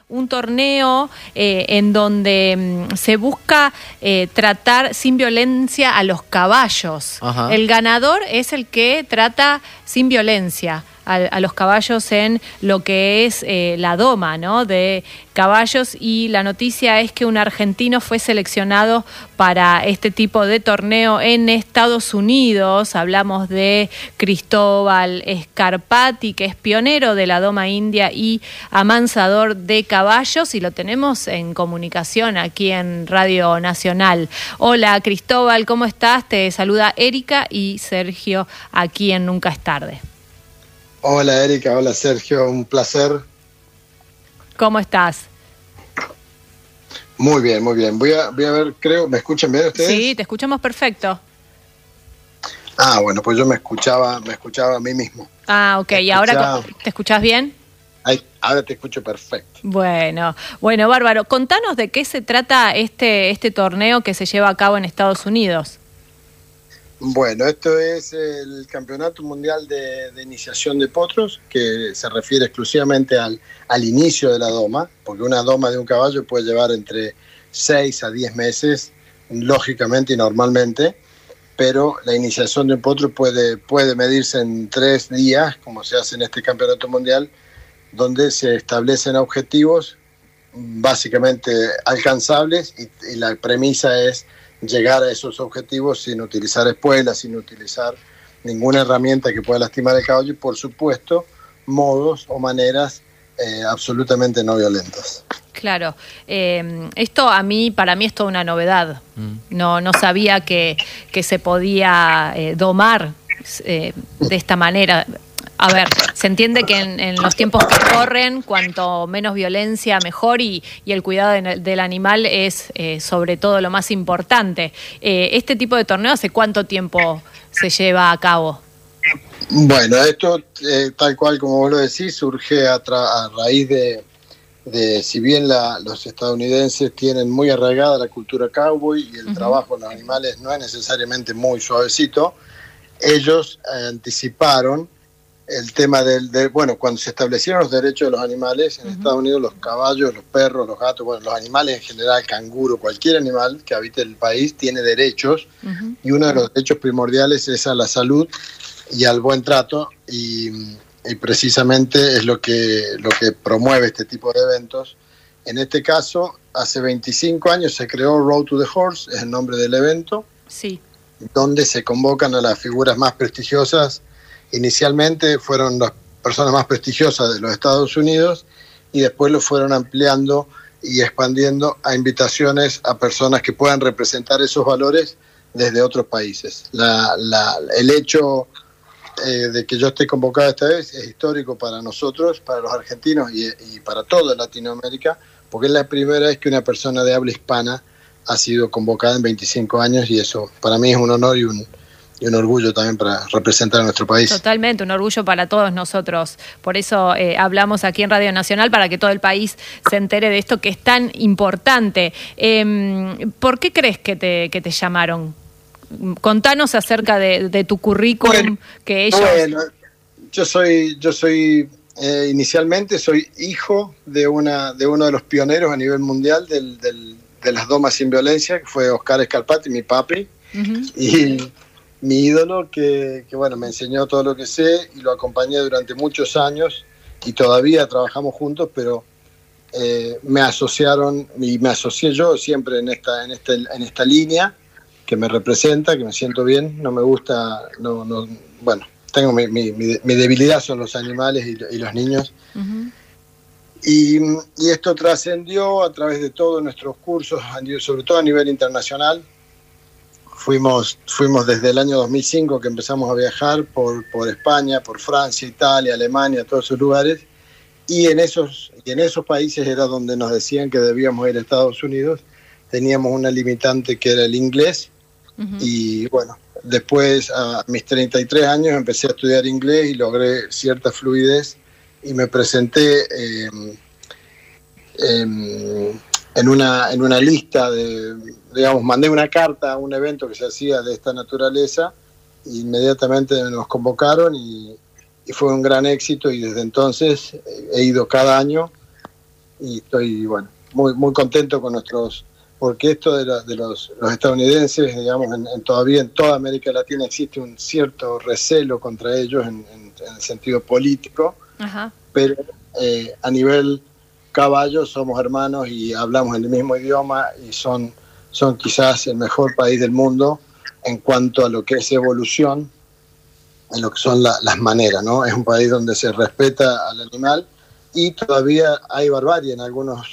un torneo en donde se busca tratar sin violencia a los caballos. Ajá. El ganador es el que trata sin violencia a los caballos en lo que es la doma, ¿no?, de caballos, y la noticia es que un argentino fue seleccionado para este tipo de torneo en Estados Unidos. Hablamos de Cristóbal Scarpati, que es pionero de la doma india y amansador de caballos, y lo tenemos en comunicación aquí en Radio Nacional. Hola Cristóbal, ¿cómo estás? Te saluda Erika y Sergio aquí en Nunca es Tarde. Hola Erika, hola Sergio, un placer. ¿Cómo estás? Muy bien, muy bien. Voy a ver, creo, ¿me escuchan bien ustedes? Sí, te escuchamos perfecto. Ah, bueno, pues yo me escuchaba a mí mismo. Ah, ok, ¿y ahora te escuchás bien? Ahora te escucho perfecto. Bueno, bárbaro. Contanos de qué se trata este torneo que se lleva a cabo en Estados Unidos. Bueno, esto es el Campeonato Mundial de Iniciación de Potros, que se refiere exclusivamente al inicio de la doma, porque una doma de un caballo puede llevar entre 6 a 10 meses, lógicamente y normalmente, pero la iniciación de un potro puede medirse en 3 días, como se hace en este Campeonato Mundial, donde se establecen objetivos básicamente alcanzables y la premisa es llegar a esos objetivos sin utilizar espuelas, sin utilizar ninguna herramienta que pueda lastimar al caballo y, por supuesto, modos o maneras absolutamente no violentas. Claro, esto para mí es toda una novedad. No sabía que se podía domar de esta manera. A ver, se entiende que en los tiempos que corren, cuanto menos violencia, mejor, y el cuidado del animal es sobre todo lo más importante. ¿Este tipo de torneo hace cuánto tiempo se lleva a cabo? Bueno, esto, tal cual como vos lo decís, surge a raíz de si bien los estadounidenses tienen muy arraigada la cultura cowboy y el trabajo con los animales no es necesariamente muy suavecito, ellos anticiparon el tema bueno, cuando se establecieron los derechos de los animales en Estados Unidos, los caballos, los perros, los gatos, bueno, los animales en general, canguro, cualquier animal que habite el país tiene derechos, y uno de los derechos primordiales es a la salud y al buen trato, y precisamente es lo que promueve este tipo de eventos. En este caso, hace 25 años se creó Road to the Horse, es el nombre del evento, sí, donde se convocan a las figuras más prestigiosas. Inicialmente fueron las personas más prestigiosas de los Estados Unidos y después lo fueron ampliando y expandiendo a invitaciones a personas que puedan representar esos valores desde otros países. El hecho de que yo esté convocado esta vez es histórico para nosotros, para los argentinos y para toda Latinoamérica, porque es la primera vez que una persona de habla hispana ha sido convocada en 25 años y eso para mí es un honor y un orgullo también para representar a nuestro país. Totalmente, un orgullo para todos nosotros. Por eso hablamos aquí en Radio Nacional, para que todo el país se entere de esto que es tan importante. ¿Por qué crees que te llamaron? Contanos acerca de tu currículum. Bueno, que ellos... Bueno, yo soy inicialmente soy hijo de uno de los pioneros a nivel mundial de las domas sin violencia, que fue Oscar Scarpati, mi papi, y mi ídolo que bueno, me enseñó todo lo que sé y lo acompañé durante muchos años y todavía trabajamos juntos, pero me asociaron y me asocié yo siempre en esta línea que me representa, que me siento bien. No me gusta, bueno, tengo mi debilidad son los animales y los niños. Y esto trascendió a través de todos nuestros cursos, sobre todo a nivel internacional. Fuimos desde el año 2005 que empezamos a viajar por España, por Francia, Italia, Alemania, todos esos lugares, y en esos países era donde nos decían que debíamos ir a Estados Unidos. Teníamos una limitante que era el inglés, y bueno, después a mis 33 años empecé a estudiar inglés y logré cierta fluidez y me presenté en una lista mandé una carta a un evento que se hacía de esta naturaleza, e inmediatamente nos convocaron y fue un gran éxito, y desde entonces he ido cada año y estoy, bueno, muy contento con nuestros, porque esto de los estadounidenses, digamos, todavía en toda América Latina existe un cierto recelo contra ellos en el sentido político, Ajá. pero a nivel caballo somos hermanos y hablamos el mismo idioma y son quizás el mejor país del mundo en cuanto a lo que es evolución, en lo que son las maneras, ¿no? Es un país donde se respeta al animal y todavía hay barbarie en algunos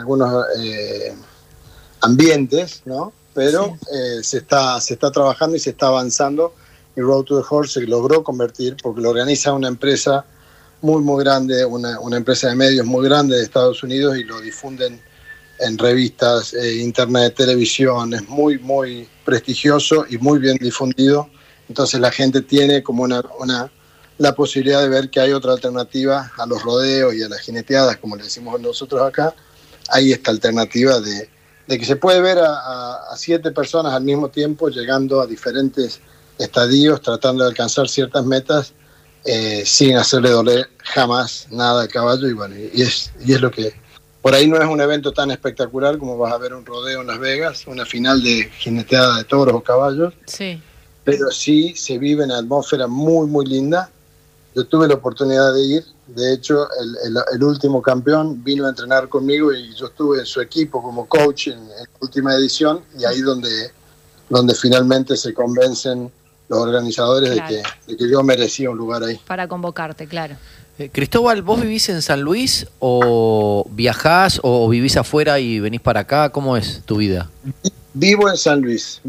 ambientes, ¿no? Pero sí. Se está trabajando y se está avanzando, y Road to the Horse se logró convertir, porque lo organiza una empresa muy grande, una empresa de medios muy grande de Estados Unidos, y lo difunden en revistas, internet, televisión. Es muy prestigioso y muy bien difundido. Entonces la gente tiene como la posibilidad de ver que hay otra alternativa a los rodeos y a las jineteadas, como le decimos nosotros acá. Hay esta alternativa de que se puede ver a 7 personas al mismo tiempo llegando a diferentes estadios, tratando de alcanzar ciertas metas, sin hacerle doler jamás nada al caballo. Y bueno, y es lo que... Por ahí no es un evento tan espectacular como vas a ver un rodeo en Las Vegas, una final de jineteada de toros o caballos. Sí. Pero sí se vive en una atmósfera muy linda. Yo tuve la oportunidad de ir. De hecho, el último campeón vino a entrenar conmigo y yo estuve en su equipo como coach en la última edición, y ahí donde finalmente se convencen los organizadores, claro, de que yo merecía un lugar ahí. Para convocarte, claro. Cristóbal, ¿vos vivís en San Luis o viajás o vivís afuera y venís para acá? ¿Cómo es tu vida? Vivo en San Luis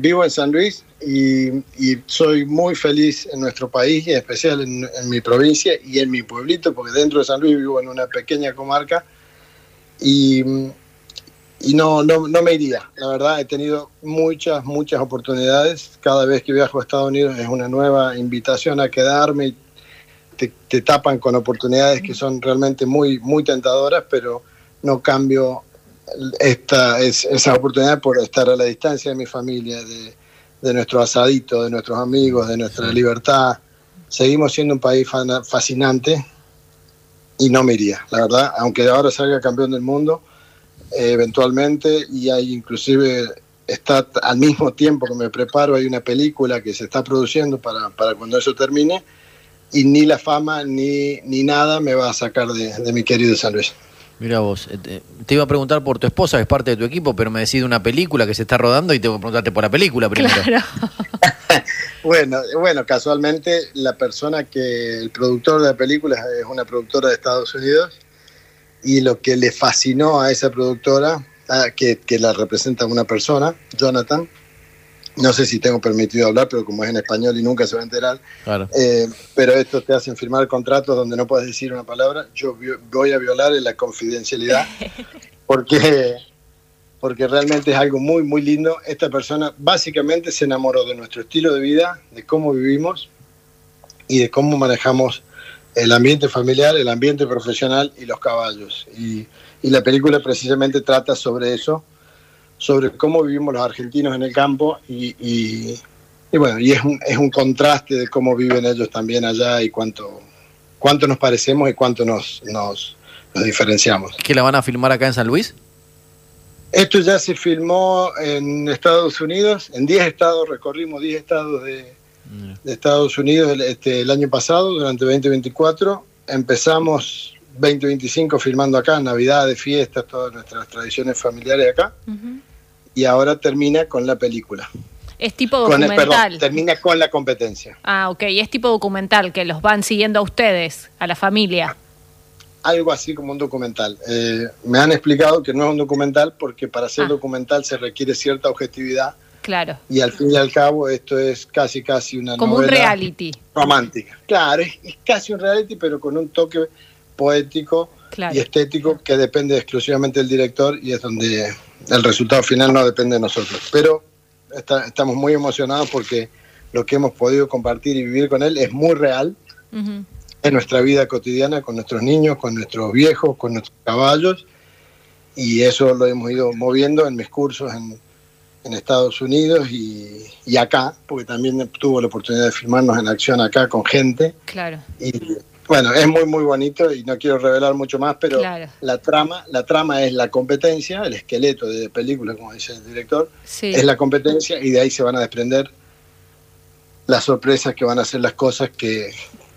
y soy muy feliz en nuestro país, y en especial en mi provincia y en mi pueblito, porque dentro de San Luis vivo en una pequeña comarca, y no me iría. La verdad, he tenido muchas oportunidades. Cada vez que viajo a Estados Unidos es una nueva invitación a quedarme, y te tapan con oportunidades que son realmente muy tentadoras, pero no cambio esa oportunidad por estar a la distancia de mi familia, de nuestro asadito, de nuestros amigos, de nuestra libertad. Seguimos siendo un país fascinante, y no me iría, la verdad, aunque ahora salga campeón del mundo eventualmente, y hay inclusive, está al mismo tiempo que me preparo, hay una película que se está produciendo para cuando eso termine, y ni la fama ni nada me va a sacar de mi querido San Luis. Mira vos, te iba a preguntar por tu esposa, que es parte de tu equipo, pero me decís de una película que se está rodando y tengo que preguntarte por la película primero. Claro. Bueno, casualmente el productor de la película es una productora de Estados Unidos, y lo que le fascinó a esa productora, que la representa una persona, Jonathan, no sé si tengo permitido hablar, pero como es en español y nunca se va a enterar, claro. Pero esto te hacen firmar contratos donde no puedes decir una palabra. Yo voy a violar la confidencialidad porque realmente es algo muy lindo. Esta persona básicamente se enamoró de nuestro estilo de vida, de cómo vivimos y de cómo manejamos el ambiente familiar, el ambiente profesional y los caballos. Y la película precisamente trata sobre eso, sobre cómo vivimos los argentinos en el campo, y bueno, y es un contraste de cómo viven ellos también allá, y cuánto nos parecemos y cuánto nos diferenciamos. ¿Qué la van a filmar acá en San Luis? Esto ya se filmó en Estados Unidos, en 10 estados, recorrimos 10 estados de Estados Unidos el año pasado, durante 2024. Empezamos 2025 filmando acá, Navidades, fiestas, todas nuestras tradiciones familiares acá. Uh-huh. Y ahora termina con la película. Es tipo documental. Termina con la competencia. Ah, ok. Y es tipo documental, que los van siguiendo a ustedes, a la familia. Algo así como un documental. Me han explicado que no es un documental porque para ser documental se requiere cierta objetividad. Claro. Y al fin y al cabo esto es casi una como novela un reality romántica. Claro, es casi un reality, pero con un toque poético, claro, y estético que depende exclusivamente del director, y es donde el resultado final no depende de nosotros. Pero estamos muy emocionados porque lo que hemos podido compartir y vivir con él es muy real. Uh-huh. En nuestra vida cotidiana, con nuestros niños, con nuestros viejos, con nuestros caballos, y eso lo hemos ido moviendo en mis cursos en Estados Unidos y acá, porque también tuvo la oportunidad de filmarnos en acción acá con gente. Claro. Bueno, es muy, muy bonito y no quiero revelar mucho más, pero claro. la trama es la competencia, el esqueleto de película, como dice el director, sí. Es la competencia y de ahí se van a desprender las sorpresas que van a ser las cosas que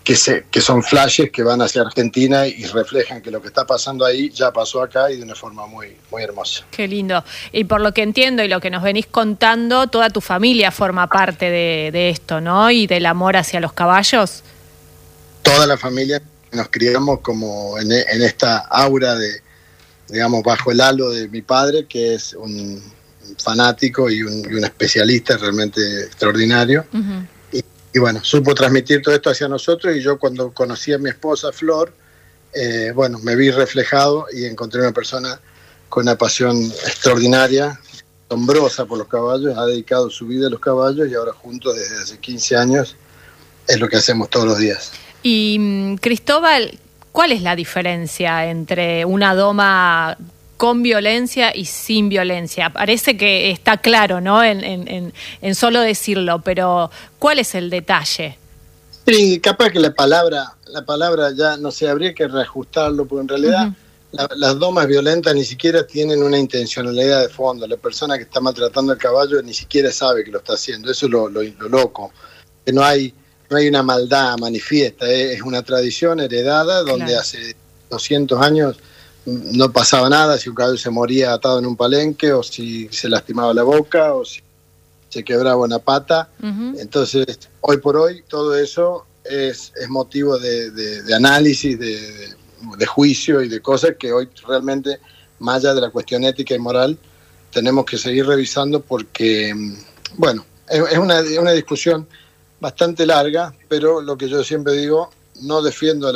son flashes que van hacia Argentina y reflejan que lo que está pasando ahí ya pasó acá y de una forma muy, muy hermosa. Qué lindo. Y por lo que entiendo y lo que nos venís contando, toda tu familia forma parte de esto, ¿no? Y del amor hacia los caballos. Toda la familia nos criamos como en esta aura de, digamos, bajo el halo de mi padre, que es un fanático y un especialista realmente extraordinario. Uh-huh. Y bueno, supo transmitir todo esto hacia nosotros, y yo cuando conocí a mi esposa Flor, bueno, me vi reflejado y encontré una persona con una pasión extraordinaria, asombrosa por los caballos, ha dedicado su vida a los caballos y ahora juntos desde hace 15 años es lo que hacemos todos los días. Y Cristóbal, ¿cuál es la diferencia entre una doma con violencia y sin violencia? Parece que está claro, ¿no? En solo decirlo, pero ¿cuál es el detalle? Sí, capaz que la palabra ya no sé, habría que reajustarlo, porque en realidad las domas violentas ni siquiera tienen una intencionalidad de fondo. La persona que está maltratando al caballo ni siquiera sabe que lo está haciendo. Eso es lo loco, que no hay una maldad manifiesta, es una tradición heredada donde claro. Hace 200 años no pasaba nada si un caballo se moría atado en un palenque, o si se lastimaba la boca, o si se quebraba una pata. Uh-huh. Entonces, hoy por hoy, todo eso es motivo de análisis, de juicio y de cosas que hoy realmente, más allá de la cuestión ética y moral, tenemos que seguir revisando porque, bueno, es una discusión bastante larga, pero lo que yo siempre digo, no defiendo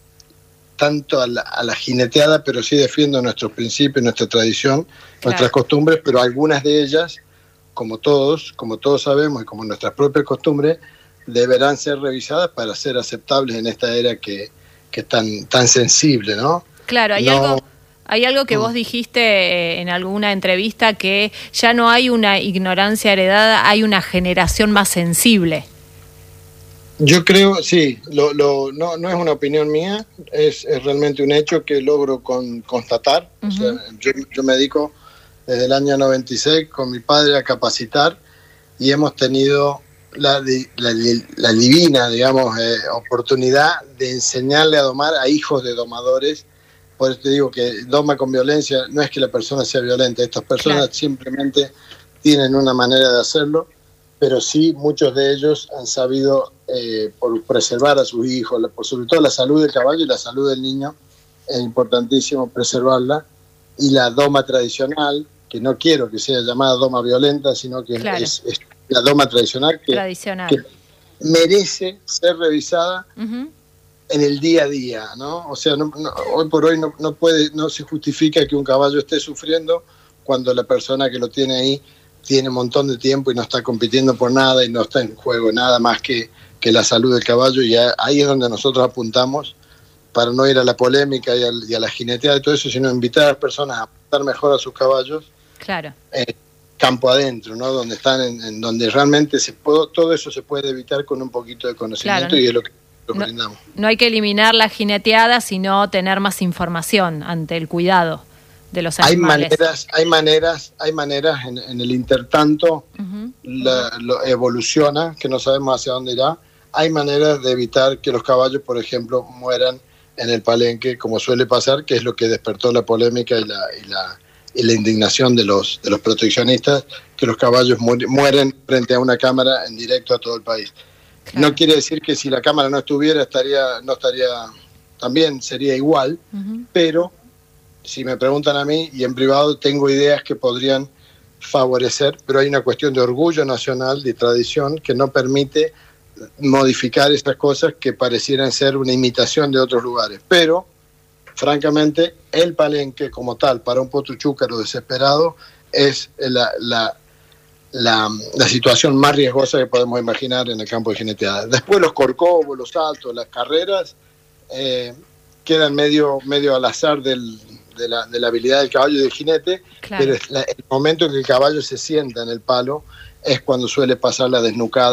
tanto a la jineteada, pero sí defiendo nuestros principios, nuestra tradición, claro. Nuestras costumbres, pero algunas de ellas, como todos sabemos y como nuestras propias costumbres, deberán ser revisadas para ser aceptables en esta era que es tan sensible, ¿no? Claro, hay algo que vos dijiste en alguna entrevista, que ya no hay una ignorancia heredada, hay una generación más sensible. Yo creo, sí, no es una opinión mía, es realmente un hecho que logro constatar. Uh-huh. O sea, yo me dedico desde el año 96 con mi padre a capacitar, y hemos tenido la divina, digamos, oportunidad de enseñarle a domar a hijos de domadores. Por eso te digo que doma con violencia no es que la persona sea violenta, estas personas claro. Simplemente tienen una manera de hacerlo, pero sí muchos de ellos han sabido por preservar a sus hijos, sobre todo la salud del caballo y la salud del niño, es importantísimo preservarla. Y la doma tradicional, que no quiero que sea llamada doma violenta, sino que claro. es la doma tradicional que merece ser revisada uh-huh. en el día a día, ¿no? O sea, hoy por hoy no se justifica que un caballo esté sufriendo cuando la persona que lo tiene ahí tiene un montón de tiempo y no está compitiendo por nada y no está en juego nada más que la salud del caballo, y ahí es donde nosotros apuntamos para no ir a la polémica y a la jineteada y todo eso, sino invitar a las personas a estar mejor a sus caballos. Claro. Campo adentro, ¿no? Donde están, en donde realmente todo eso se puede evitar con un poquito de conocimiento, claro, ¿no? Y es lo que brindamos. No hay que eliminar la jineteada, sino tener más información ante el cuidado de los animales. Hay maneras en el intertanto, uh-huh. Lo evoluciona, que no sabemos hacia dónde irá. Hay maneras de evitar que los caballos, por ejemplo, mueran en el palenque, como suele pasar, que es lo que despertó la polémica y la indignación de los proteccionistas, que los caballos mueren frente a una cámara en directo a todo el país. Claro. No quiere decir que si la cámara no estuviera, también sería igual, uh-huh. Pero si me preguntan a mí, y en privado, tengo ideas que podrían favorecer, pero hay una cuestión de orgullo nacional, de tradición, que no permite modificar estas cosas que parecieran ser una imitación de otros lugares. Pero, francamente, el palenque como tal, para un potro-chúcaro desesperado, es la situación más riesgosa que podemos imaginar en el campo de jineteada. Después los corcovos, los saltos, las carreras, quedan medio al azar de la habilidad del caballo y del jinete, claro. Pero el momento en que el caballo se sienta en el palo es cuando suele pasar la desnucada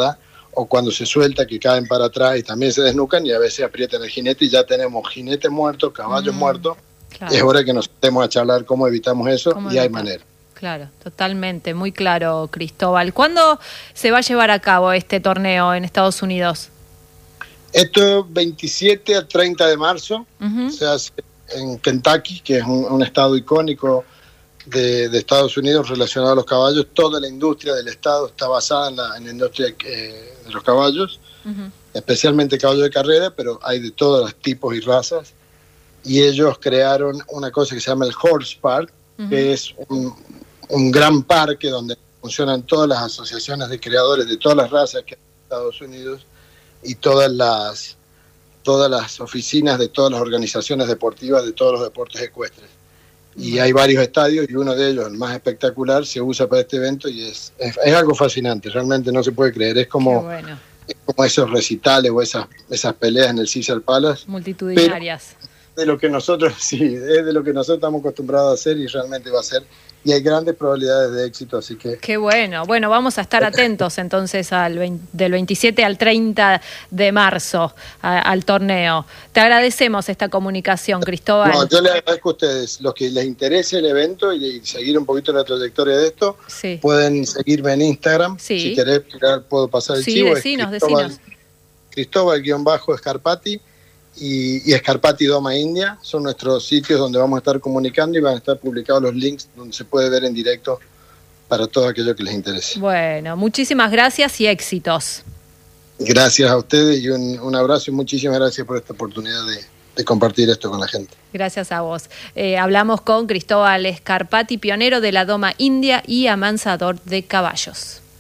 o cuando se suelta que caen para atrás y también se desnucan y a veces aprietan el jinete y ya tenemos jinetes muertos, caballos muertos. Claro. Es hora que nos sentemos a charlar cómo evitamos eso y hay manera. Claro, totalmente, muy claro, Cristóbal. ¿Cuándo se va a llevar a cabo este torneo en Estados Unidos? Esto es 27 al 30 de marzo, se hace en Kentucky, que es un estado icónico de Estados Unidos relacionado a los caballos. Toda la industria del estado está basada en la industria de los caballos, especialmente caballos de carrera, pero hay de todos los tipos y razas. Y ellos crearon una cosa que se llama el Horse Park, que es un gran parque donde funcionan todas las asociaciones de creadores de todas las razas que hay en Estados Unidos y todas las oficinas de todas las organizaciones deportivas de todos los deportes ecuestres. Y hay varios estadios y uno de ellos, el más espectacular, se usa para este evento y es algo fascinante, realmente no se puede creer. Es como, es como esos recitales o esas peleas en el Caesars Palace. Multitudinarias. De lo que nosotros, sí, es de lo que nosotros estamos acostumbrados a hacer y realmente va a ser. Y hay grandes probabilidades de éxito, así que... Qué bueno. Bueno, vamos a estar atentos entonces del 27 al 30 de marzo al torneo. Te agradecemos esta comunicación, Cristóbal. No, yo les agradezco a ustedes. Los que les interese el evento y seguir un poquito la trayectoria de esto, pueden seguirme en Instagram. Si querés, puedo pasar el chivo. Decinos. Cristóbal_Scarpati. Y Scarpati Doma India son nuestros sitios donde vamos a estar comunicando y van a estar publicados los links donde se puede ver en directo para todo aquello que les interese. Bueno, muchísimas gracias y éxitos. Gracias a ustedes y un abrazo y muchísimas gracias por esta oportunidad de compartir esto con la gente. Gracias a vos. Hablamos con Cristóbal Scarpati, pionero de la Doma India y amansador de caballos.